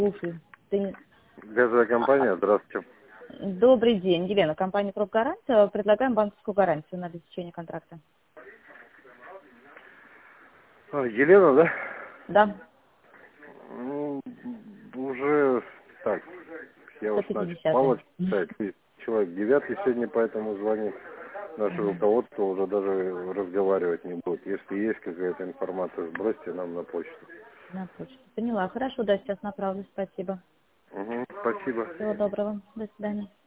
Слушай, ты... Газовая компания, здравствуйте. Добрый день, Елена, компания «Пробгарант». Предлагаем банковскую гарантию на обеспечение контракта. Елена, да? Да, Ну, уже так, я уж начал 150-е. мало читать. Человек 9 сегодня, поэтому звонит. Наше руководство уже даже разговаривать не будет. Если есть какая-то информация, сбросьте нам на почту. На почту. Поняла. Хорошо, да, сейчас направлю. Спасибо. Угу, спасибо. Всего доброго. До свидания.